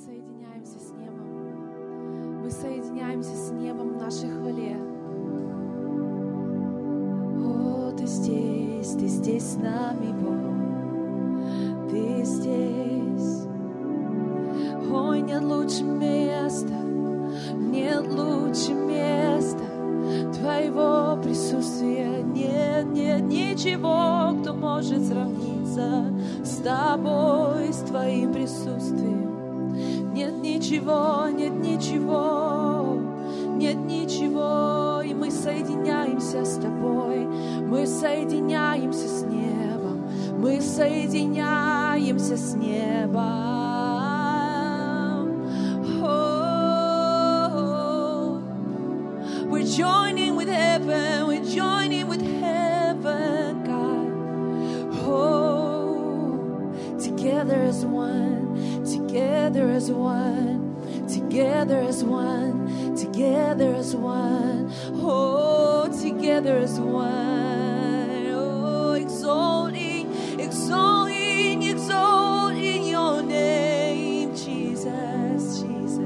соединяемся с небом. Мы соединяемся с небом в нашей хвале. О, Ты здесь с нами, Бог. Ты здесь. Ой, нет лучше места, нет лучше места Твоего присутствия. Нет ничего, кто может сравниться с Тобой, с Твоим присутствием. Нет ничего, и мы соединяемся с Тобой, мы соединяемся с небом, мы соединяемся с небом. We're joining with heaven, we're joining with heaven, God. Oh, together as one, together as one, together as one, together as one. Oh, together as one. Oh, exalting, exalting, exalting your name, Jesus, Jesus.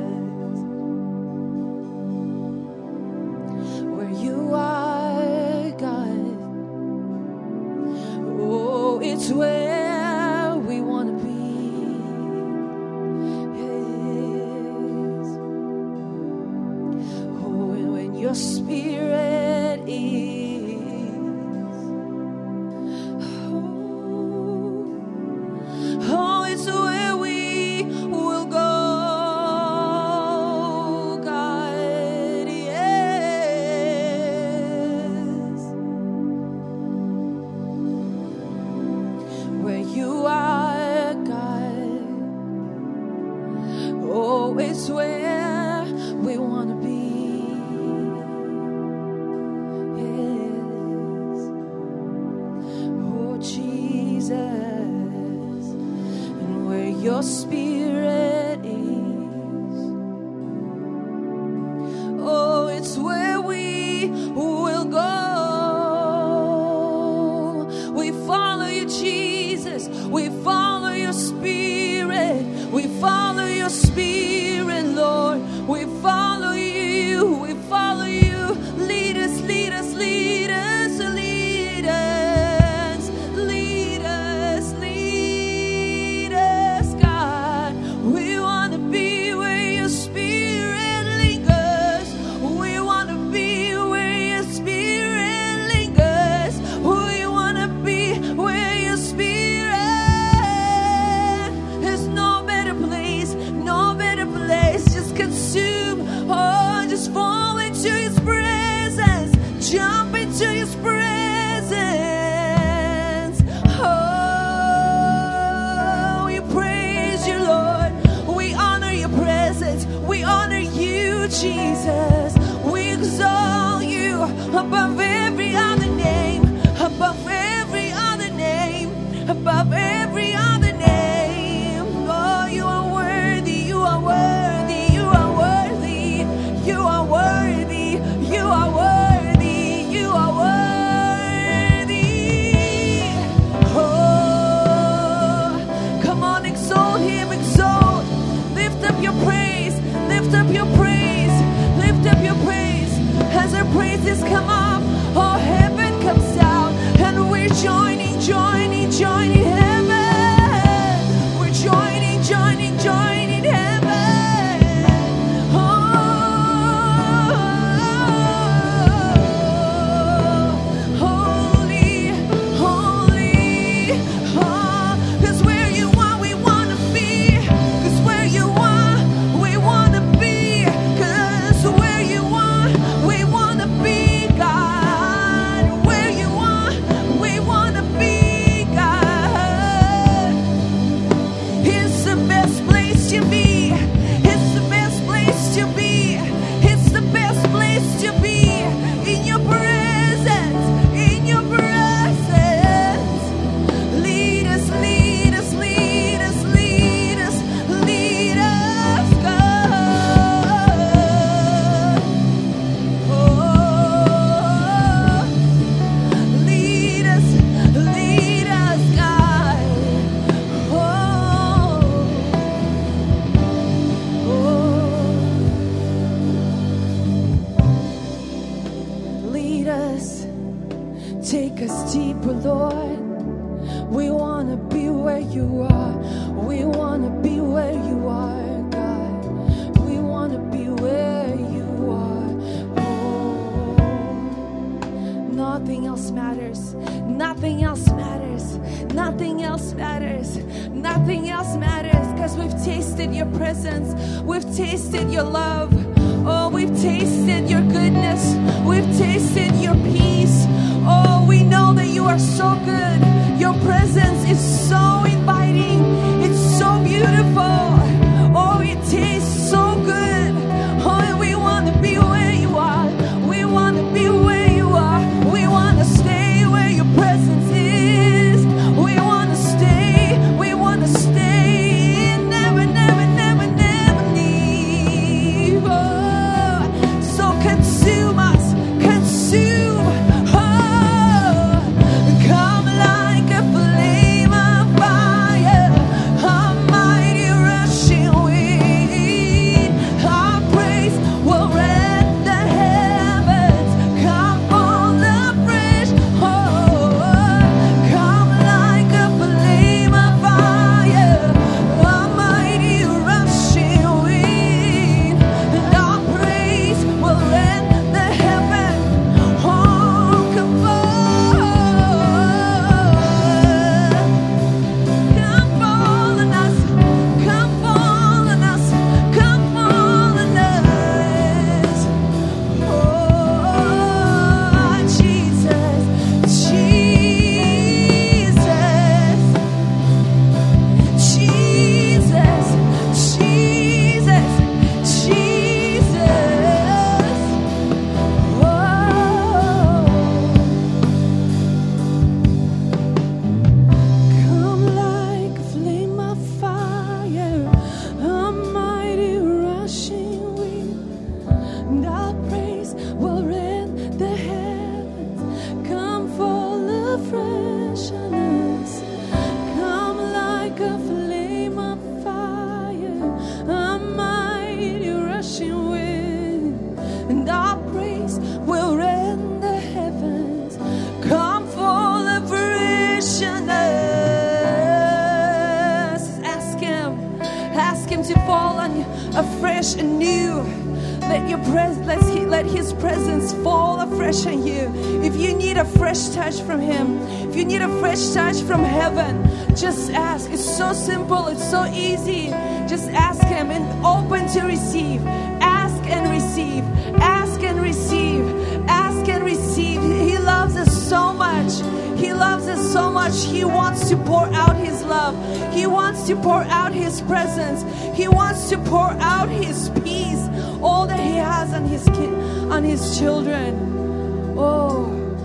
You are God. Oh, it's where we want to be. Yes. Oh, and when your spirit is, oh, it's where we will go. You are God. Oh, it's where we want to be. Yes. Oh, Jesus. And where your spirit is. Oh, it's where we will go. We follow you, Jesus. We follow your spirit. We follow your spirit, Lord. We follow you. We follow you. Lead us, lead us, lead us, lead us, lead us, lead us, God. We want to be where your spirit lingers. We want to be where your spirit lingers. We want to be where your spirit. Consume, oh, just fall into His presence, jump into His presence. Oh, we praise you, Lord. We honor your presence. We honor you, Jesus. We exalt you above every other name, above every other name, above every other name. Oh, you are worthy. You are worthy. You are worthy, you are worthy, you are worthy. Oh, come on, exalt Him, exalt. Lift up your praise, lift up your praise, lift up your praise. As our praises come up, oh, heaven comes down, and we're joining, joining, joining heaven. We're joining, joining, joining heaven. We wanna be deeper, Lord. We want to be where you are. We want to be where you are, God. We want to be where you are. Oh, nothing else matters. Nothing else matters. Nothing else matters. Nothing else matters, because we've tasted your presence. We've tasted your love. Oh, we've tasted your goodness. We've tasted your peace. Oh, we know that you are so good. Your presence is so inviting. It's so beautiful. Oh, it tastes so good. Oh, and we want to be where you are. We want to be where you are. We want to stay where your presence is. We want to stay. We want to stay. Never, never, never, never leave. Oh, so consume us. Consume. Come like a flame of fire, a mighty rushing wind. Our praise will rend the heavens. Come fall afresh. Oh, come like a flame of fire, a mighty rushing wind. And our praise will rend the heavens. Oh, come fall. Come fall on us, come fall on us, come fall on us. Oh, Jesus, Jesus, Jesus, Jesus, Jesus. Come like a flame of fire, a mighty rushing wind, and our praise will rend the heavens. Come fall afresh on us. Come like a flame of fire, a mighty rushing wind, and our praise will rend the heavens. Come fall afresh on us. Ask him to fall on you afresh and new. Let his presence fall afresh on you. If you need a fresh touch from him, if you need a fresh touch from heaven, just ask. It's so simple, it's so easy. Just ask him and open to receive. Ask and receive. Ask and receive. Ask and receive. He loves us so much. He loves us so much. He wants to pour out his love. He wants to pour out his presence. He wants to pour out his peace, all that he has on his children. Oh.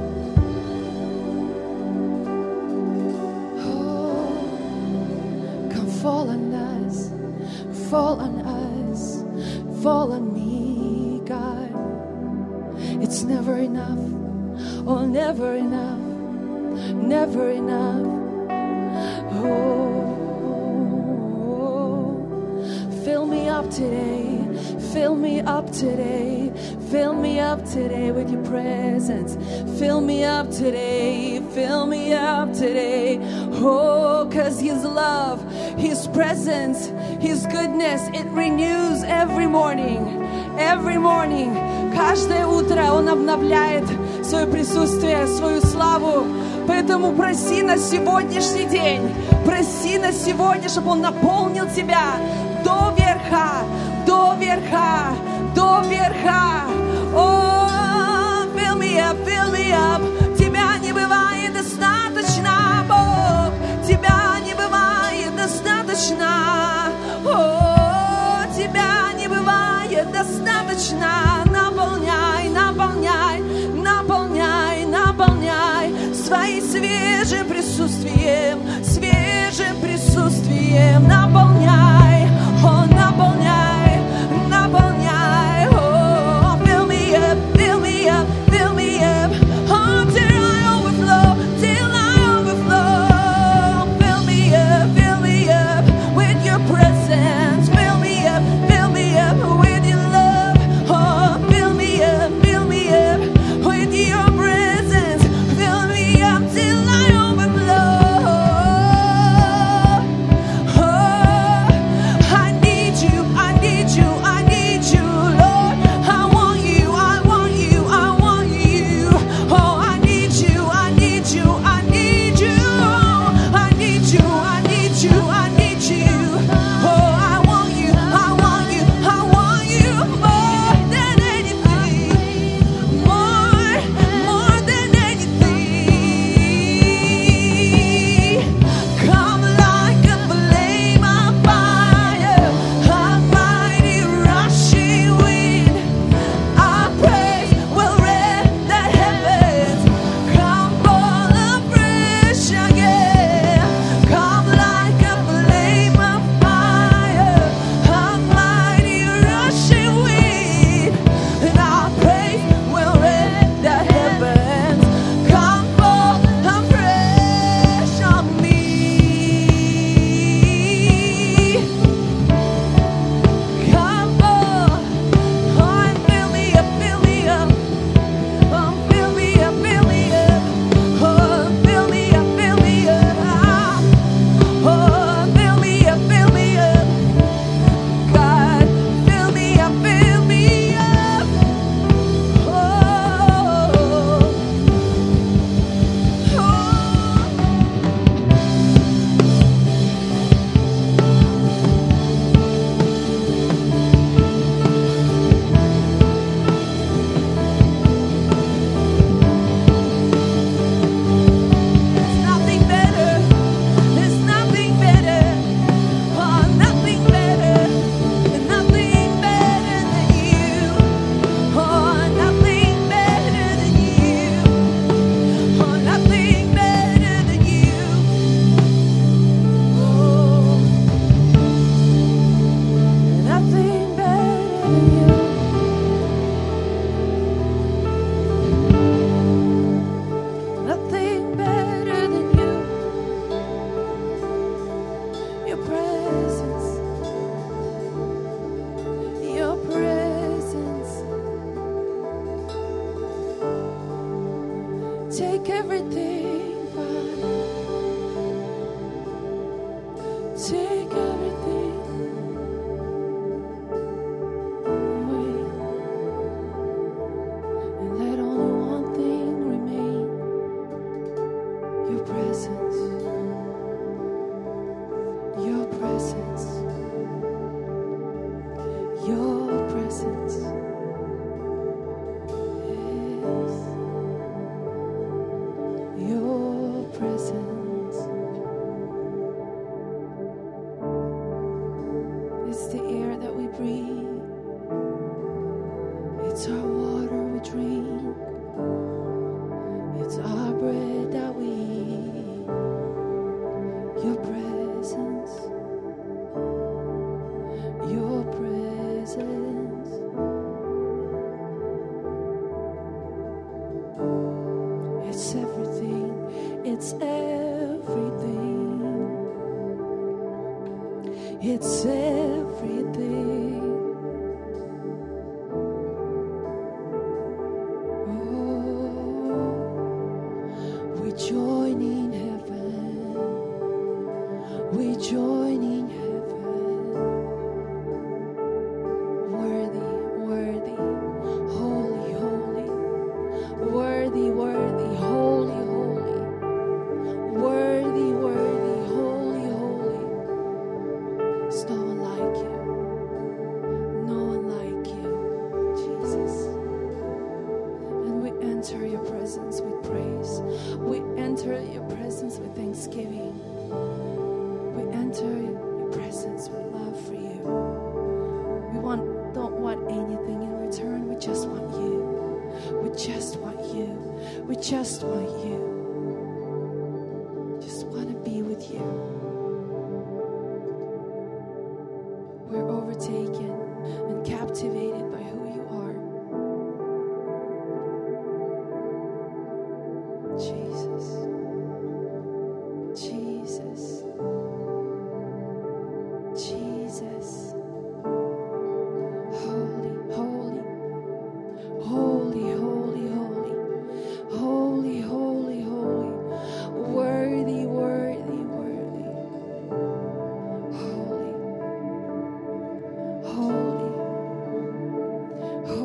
Come fall on us. Fall on us. Fall on me, God. It's never enough. Oh, never enough. Never enough. Oh, fill me up today. Fill me up today. Fill me up today with your presence. Fill me up today. Fill me up today. Oh, 'cause his love, his presence, his goodness, it renews every morning. Every morning. Каждое утро он обновляет свое присутствие, свою славу. Поэтому проси на сегодняшний день, проси на сегодня, чтобы Он наполнил тебя до верха, до верха, до верха. О, fill me up, fill me up. Тебя не бывает достаточно, Бог. Тебя не бывает достаточно. О, тебя не бывает достаточно. Наполняй, наполняй, наполняй, наполняй своим свежим присутствием, наполняй, о, наполняй, наполняй, о, fill me up, fill me up, fill me up, oh, till I overflow, fill me up with your presence, fill me up with your love, oh, Your presence. Yes. Your presence. It's the air that we breathe. It's our water we drink. It's our bread that we eat. Your presence. Your presence. It's everything. It's everything. It's everything. Oh, we join in heaven. We join in heaven. Worthy, worthy, holy, holy. Worthy, worthy, holy, holy. Worthy, worthy, holy, holy. There's no one like you. No one like you, Jesus. And we enter your presence with praise. We enter your presence with thanksgiving. We enter your presence with love for you. We don't want anything in return. We just want you. We just want you. We just want you. Just want to be with you. We're overtaken and captivated by who you are. Jesus. Jesus. Jesus. Holy, holy. Holy, holy, holy. Holy, holy, holy. Worthy, worthy, worthy. Holy. Holy.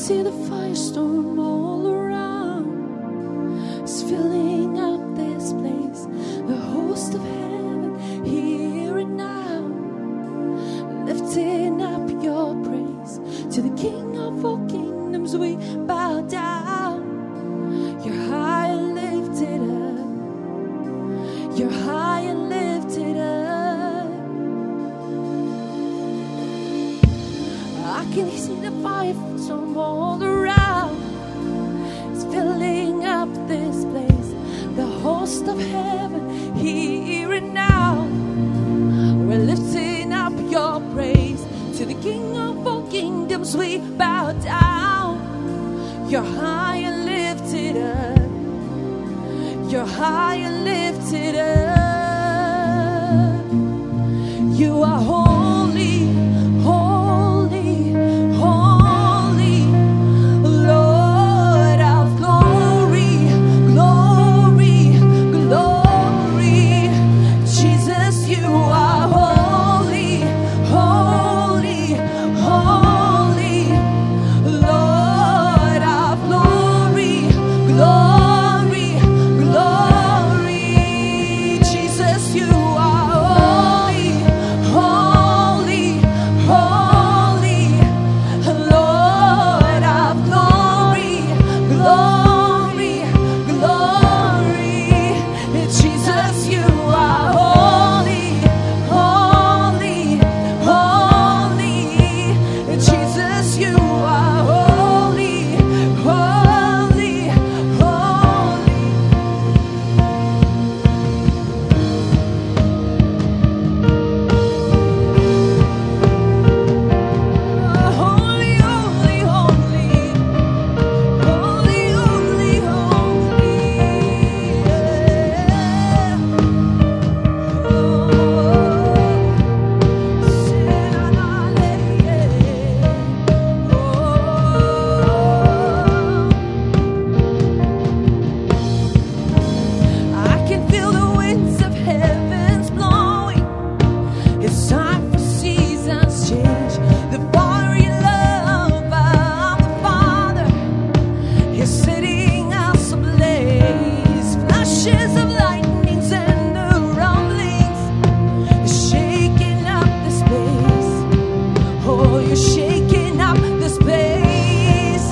see the firestorm all around. It's filling up this place, the host of heaven here and now, lifting up your praise to the King of all kingdoms. We bow down. You're high and lifted up. You're high and lifted up. I can see the firestorm all around. It's filling up this place, the host of heaven here and now. We're lifting up your praise to the King of all kingdoms. We bow down. You're high and lifted up. You're high and lifted up. You are holy, holy, holy, Lord of glory, glory, glory. Jesus, you are holy, holy, holy, Lord of glory, glory, glory. Jesus, you are holy, holy, holy, Lord of glory, glory, glory. Jesus, you are holy, holy, holy. Jesus, you are holy, holy, holy. Holy, holy, holy. Holy, holy, holy. I can feel the winds of heaven's blowing. It's time for seasons change. The fiery love of the Father is setting us ablaze. Flashes of lightnings and the rumblings are shaking up this place. Oh, you're shaking up this place.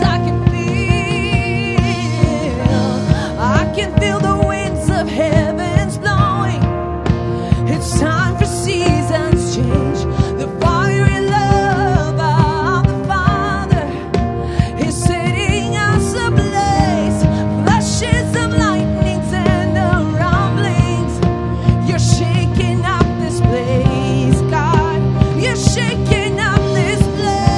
I can feel the winds of heaven's blowing. It's time for seasons change. The fiery love of the Father is setting us ablaze. Flashes of lightnings and the rumblings. You're shaking up this place, God. You're shaking up this place.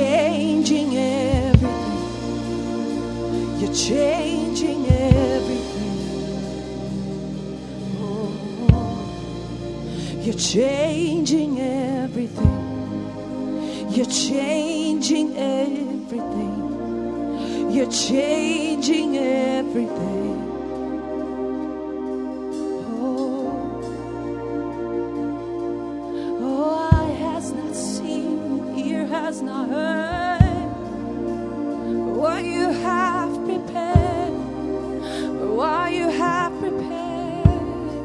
changing everything. You're changing everything. Oh, you're changing everything. You're changing everything. You're changing everything. Has not heard what you have prepared, what you have prepared.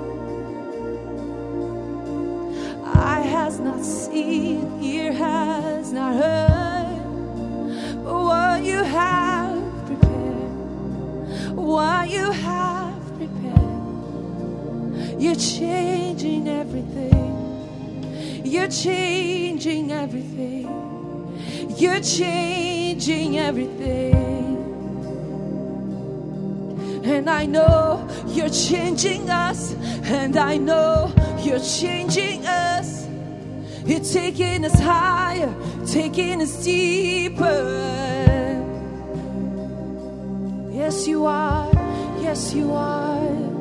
Eye has not seen, ear has not heard what you have prepared, what you have prepared. You're changing everything. You're changing everything. You're changing everything. And I know you're changing us. And I know you're changing us. You're taking us higher, taking us deeper. Yes, you are. Yes, you are.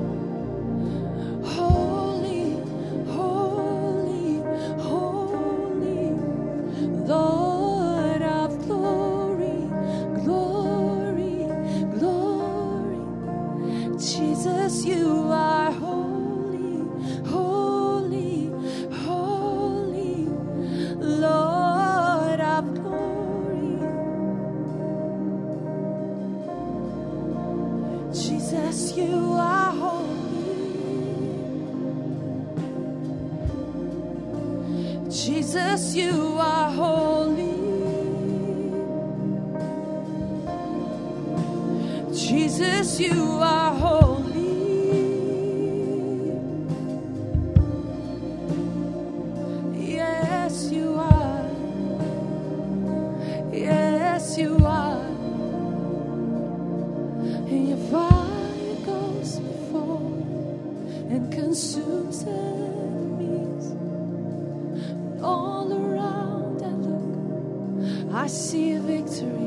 Holy, holy, holy, Lord. Jesus, you are holy, holy, holy, Lord of glory. Jesus, you are holy. Jesus, you are holy. Jesus, you are holy. Yes, you are. Yes, you are. And your fire goes before and consumes enemies. All around I look, I see a victory.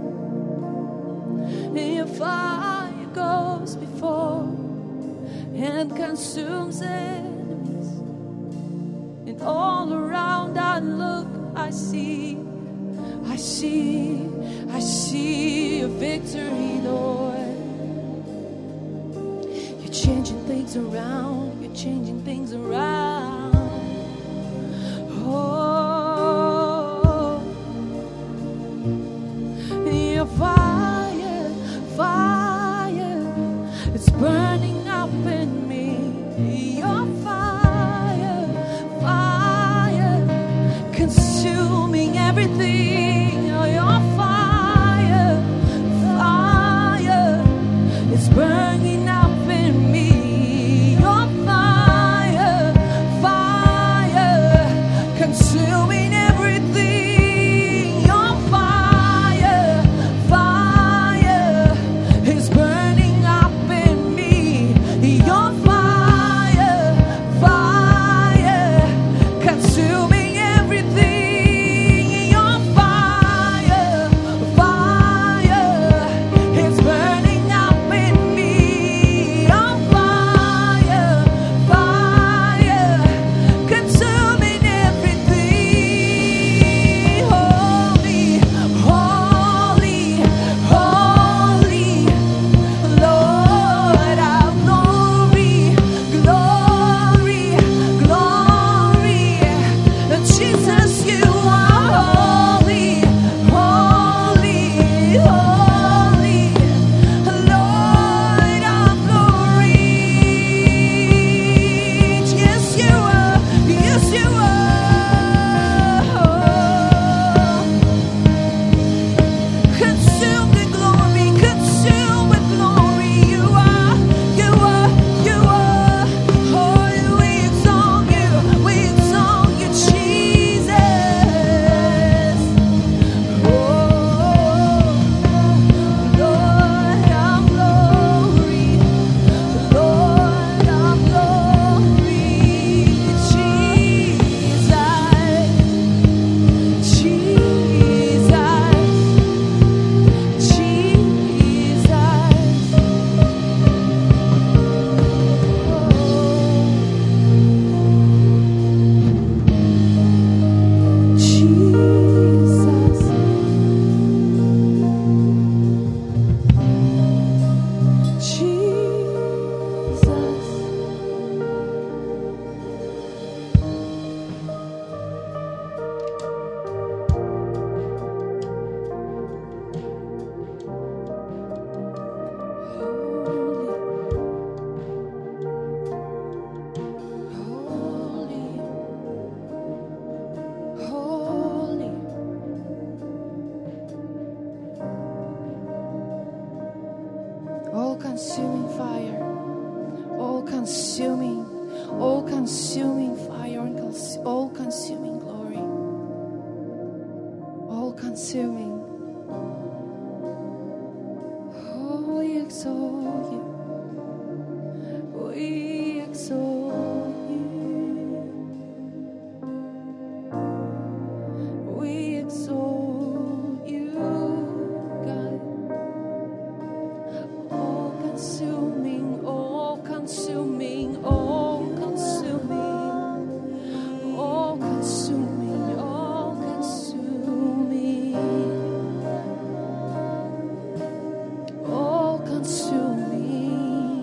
And your fire goes before and consumes enemies. And all around I look, I see a victory, Lord. You're changing things around. You're changing things around. Oh, your fire, it's burning up in me. Your fire, consuming everything. Your fire, it's burning up in me. Your fire, consuming everything. Your fire, consuming fire, all consuming fire, and all consuming glory, all consuming. Oh, we exalt you, we exalt you, we exalt you, God. All consuming, all consuming, all consuming, all consuming, all consuming, all consuming.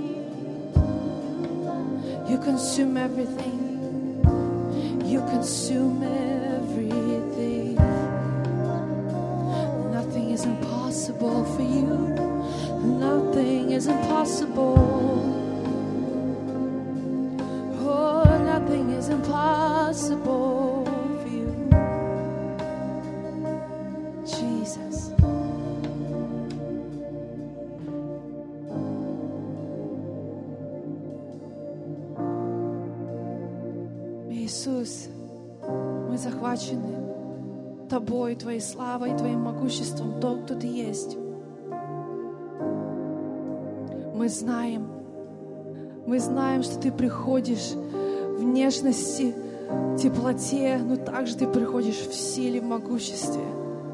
You consume everything. You consume everything. Nothing is impossible for you. Nothing is impossible. Oh, nothing is impossible for you, Jesus. Иисус, мы захвачены Тобой, Твоей славой, Твоим могуществом, то, кто Ты есть. Мы знаем, что Ты приходишь в нежности, теплоте, но также Ты приходишь в силе, в могуществе.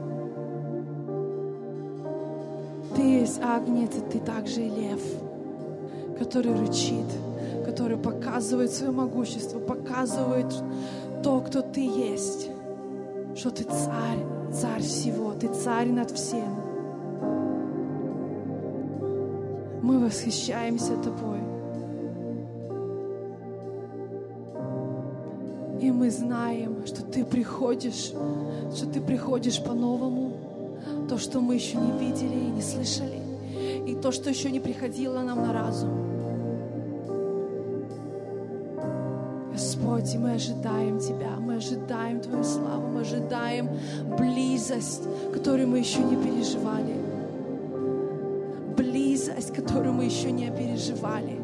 Ты есть Агнец, и Ты также и лев, который рычит, который показывает свое могущество, показывает то, кто Ты есть, что Ты царь, царь всего, Ты царь над всем. Мы восхищаемся Тобой. И мы знаем, что Ты приходишь по-новому. То, что мы еще не видели и не слышали. И то, что еще не приходило нам на разум. Господь, мы ожидаем Тебя, мы ожидаем Твою славу, мы ожидаем близость, которую мы еще не переживали. Близость, которую мы еще не переживали.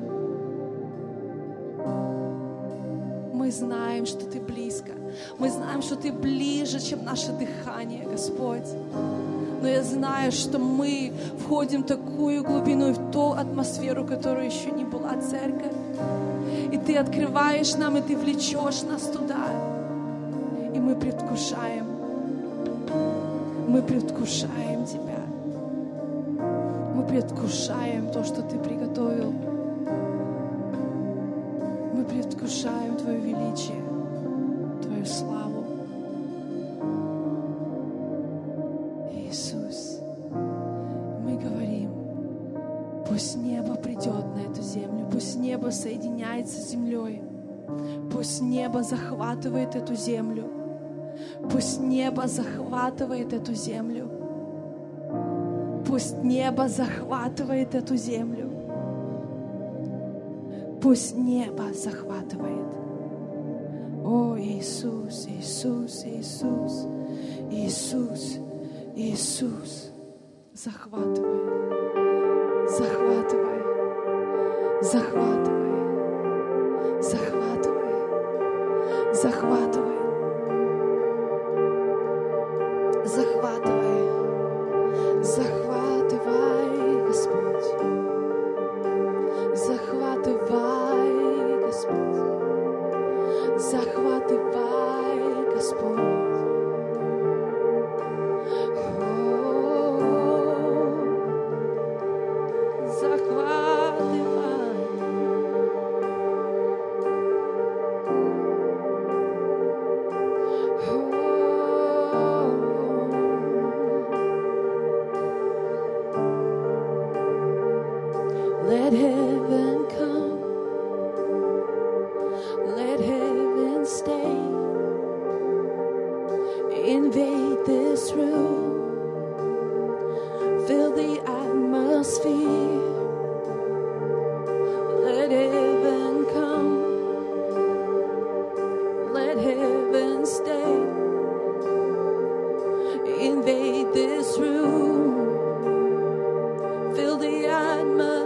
Мы знаем, что Ты близко. Мы знаем, что Ты ближе, чем наше дыхание, Господь. Но я знаю, что мы входим в такую глубину и в ту атмосферу, которая еще не была церковь. И Ты открываешь нам, и Ты влечешь нас туда. И мы предвкушаем Тебя. Мы предвкушаем то, что Ты приготовил. Мы предвкушаем Твое величие, Твою славу. Иисус, мы говорим, пусть небо придет на эту землю, пусть небо соединяется с землей, пусть небо захватывает эту землю, пусть небо захватывает эту землю. Пусть небо захватывает эту землю. Пусть небо захватывает. О, Иисус, Иисус, Иисус, Иисус, Иисус, захватывай, захватывай, захватывай, захватывай, захватывай, захватывай, захватывай, Господь, захватывай, Господь, захватывай, Господь. Let heaven come, let heaven stay, invade this room, fill the atmosphere. Let heaven come, let heaven stay, invade this room, fill the atmosphere.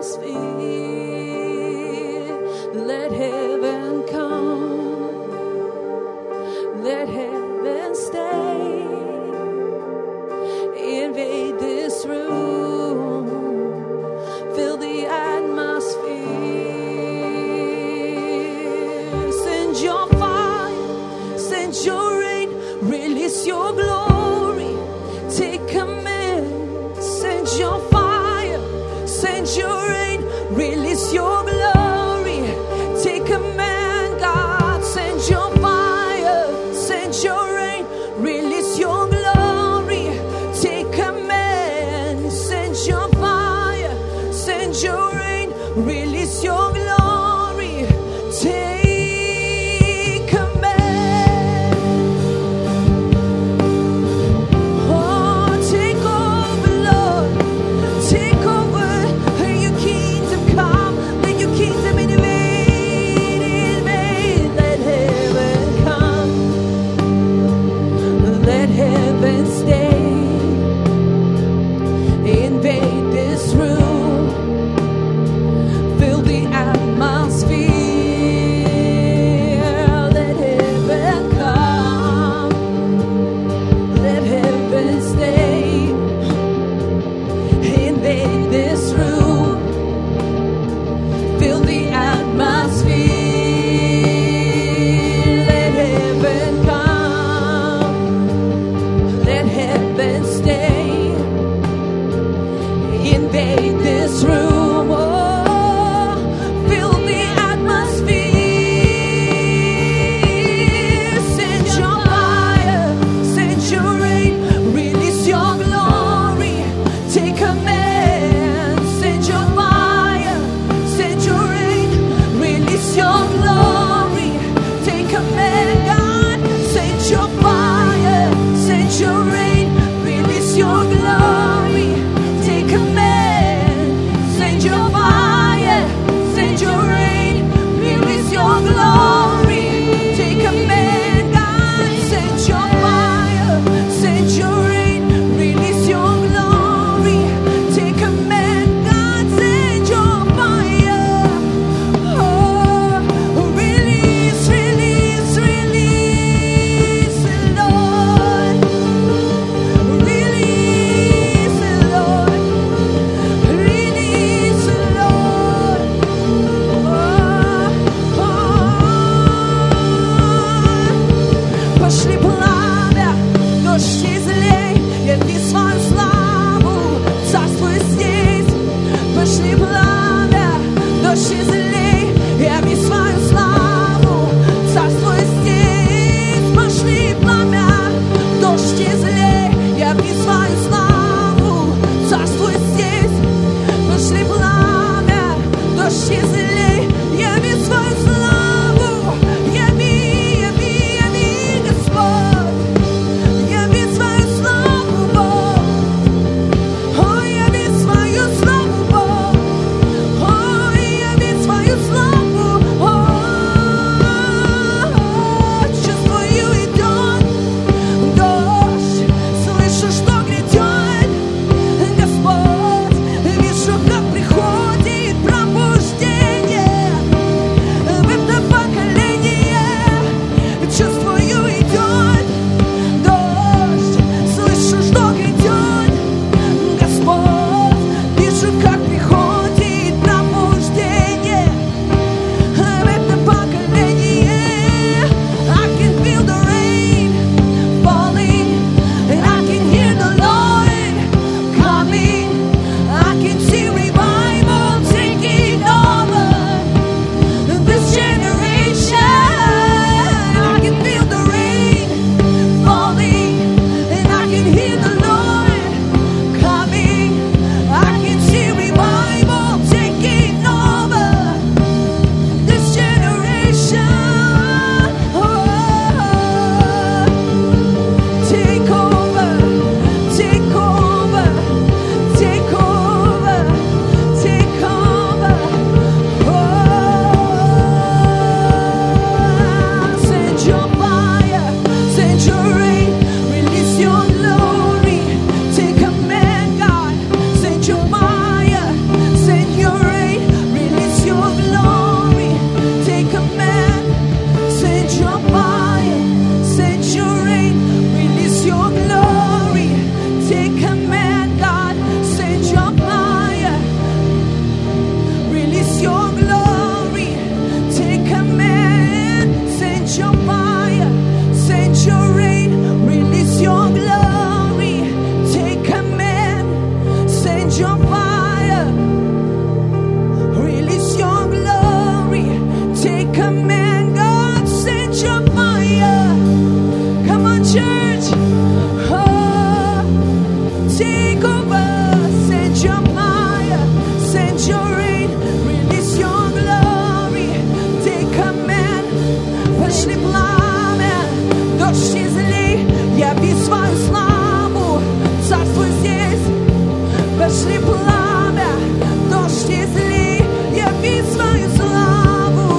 Пошли пламя, дождь изли, яви свою славу.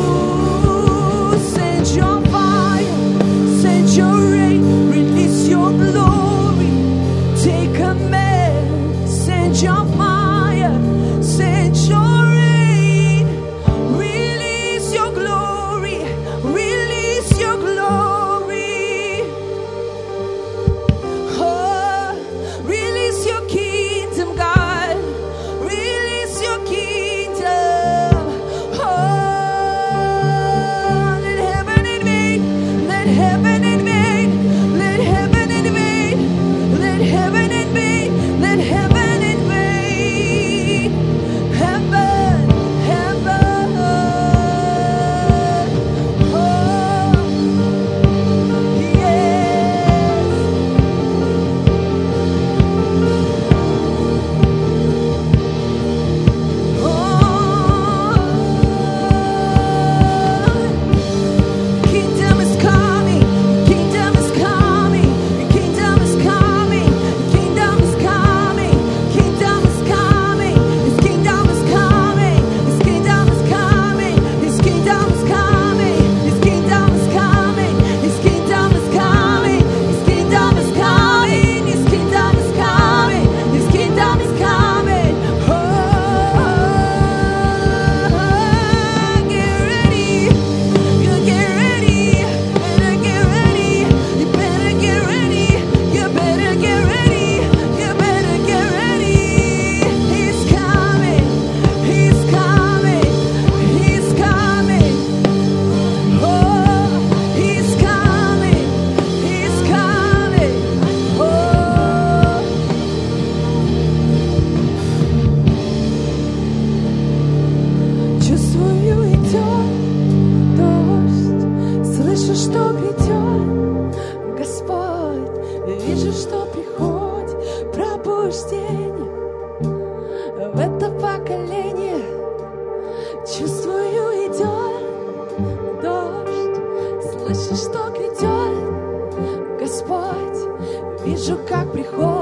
Send your fire, send your rain, release your glory. Take command, send your fire, send your rain, release your glory, release your glory. Oh, release your kingdom, God, release your kingdom. Oh, let heaven invade, let heaven invade, let heaven invade, let heaven invade, let heaven invade. Heaven, heaven. Oh, kingdom is coming, kingdom is coming, kingdom is coming, kingdom is coming, kingdom is coming, his kingdom is coming, his kingdom is coming, his kingdom is coming, his kingdom is coming, his kingdom is coming, his kingdom is coming, his kingdom is coming, his kingdom is coming. Oh, get ready. You get ready, better get ready, you better get ready, you better get ready, you better get ready. He's coming, he's coming, he's coming. Oh, he's coming, he's coming. Oh. Чувствую, идет дождь, слышу, что грядет Господь, вижу, что приходит пробуждение в это поколение. Чувствую, идет дождь, слышу, что грядет Господь, вижу, как приходит